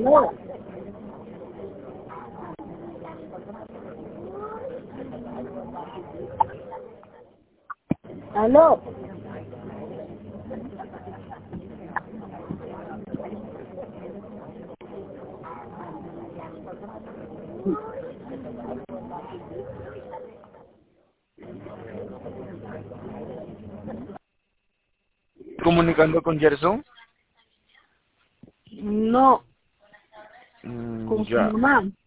Aló. Aló. ¿Comunicando con Gerson? No, con su Ya. mamá.